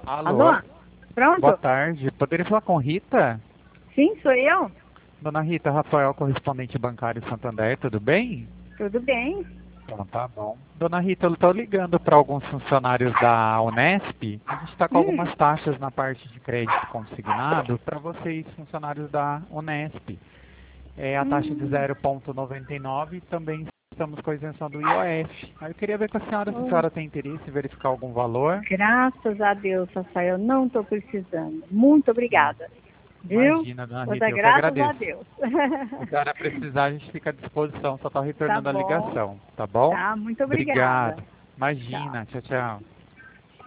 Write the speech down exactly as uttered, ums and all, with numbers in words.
Alô? Alô? Pronto? Boa tarde. Poderia falar com Rita? Sim, sou eu. Dona Rita, Rafael, correspondente bancário Santander, tudo bem? Tudo bem? Então tá bom. Dona Rita, eu estou ligando para alguns funcionários da Unesp. A gente está com Hum, algumas taxas na parte de crédito consignado para vocês, funcionários da Unesp. É a taxa de hum. zero vírgula noventa e nove e também estamos com a isenção do I O F. Aí eu queria ver com a senhora se a Oh, senhora tem interesse em verificar algum valor. graças a Deus, Rafael, não estou precisando. Muito Hum. obrigada. Viu? Imagina, Dona Vou Rita, dar eu que graças a agradeço. Deus. Se a senhora precisar, a gente fica à disposição, só está Tá retornando a bom. ligação, tá bom? Tá, muito obrigada. Obrigado. Tchau. Imagina, tchau, tchau.